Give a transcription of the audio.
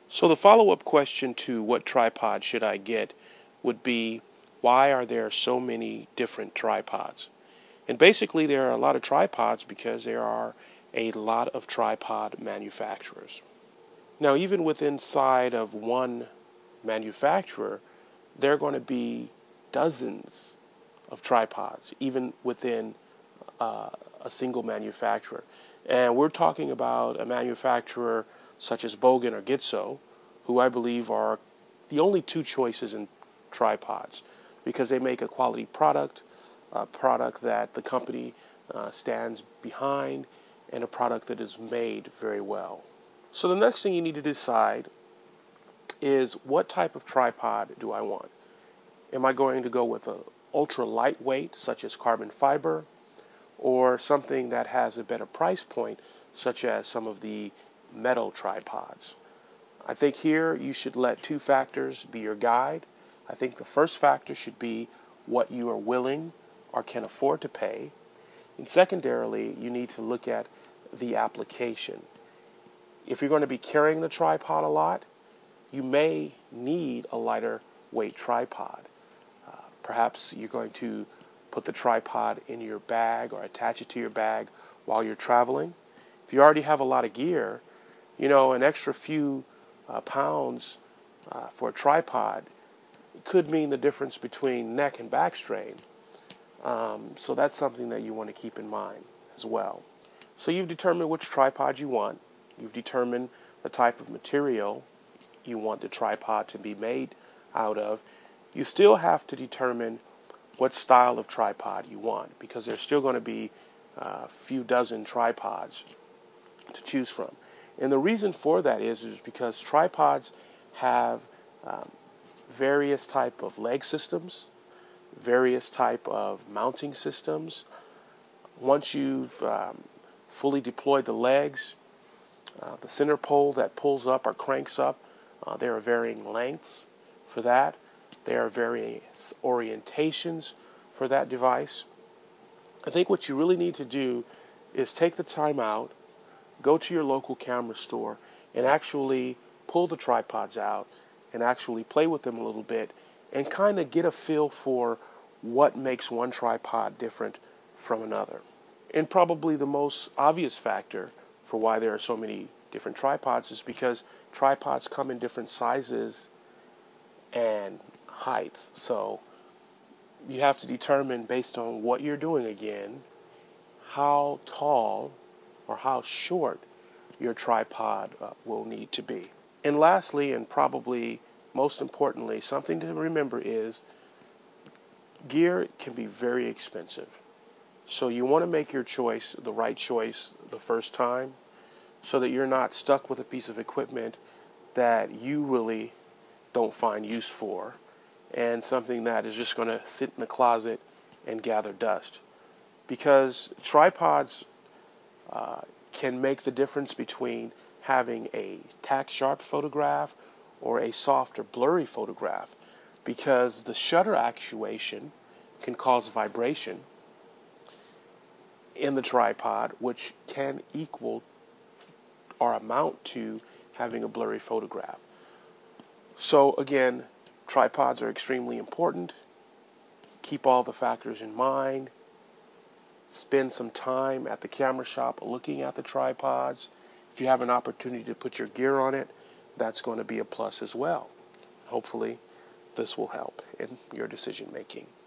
So the follow-up question to what tripod should I get would be, why are there so many different tripods? And basically there are a lot of tripods because there are a lot of tripod manufacturers. Now even within inside of one manufacturer, there are going to be dozens of tripods, even within a single manufacturer. And we're talking about a manufacturer such as Bogen or Gitzo, who I believe are the only two choices in tripods because they make a quality product, a product that the company stands behind, and a product that is made very well. So the next thing you need to decide is, what type of tripod do I want? Am I going to go with a ultra lightweight such as carbon fiber, or something that has a better price point such as some of the metal tripods? I think here you should let two factors be your guide. I think the first factor should be what you are willing or can afford to pay. And secondarily, you need to look at the application. If you're going to be carrying the tripod a lot, you may need a lighter weight tripod. Perhaps you're going to put the tripod in your bag or attach it to your bag while you're traveling. If you already have a lot of gear, an extra few pounds for a tripod could mean the difference between neck and back strain. So that's something that you want to keep in mind as well. So you've determined which tripod you want. You've determined the type of material you want the tripod to be made out of. You still have to determine what style of tripod you want, because there's still going to be a few dozen tripods to choose from. And the reason for that is because tripods have various type of leg systems, various type of mounting systems. Once you've fully deployed the legs, the center pole that pulls up or cranks up, there are varying lengths for that. There are various orientations for that device. I think what you really need to do is take the time out, go to your local camera store, and actually pull the tripods out and actually play with them a little bit and kind of get a feel for what makes one tripod different from another. And probably the most obvious factor for why there are so many different tripods is because tripods come in different sizes and heights. So you have to determine, based on what you're doing again, how tall or how short your tripod will need to be. And lastly, and probably most importantly, something to remember is gear can be very expensive. So you want to make your choice the right choice the first time, so that you're not stuck with a piece of equipment that you really don't find use for, and something that is just going to sit in the closet and gather dust. Because tripods can make the difference between having a tack sharp photograph or a soft or blurry photograph, because the shutter actuation can cause vibration in the tripod, which can equal or amount to having a blurry photograph. So again, tripods are extremely important. Keep all the factors in mind. Spend some time at the camera shop looking at the tripods. If you have an opportunity to put your gear on it, that's going to be a plus as well. Hopefully, this will help in your decision making.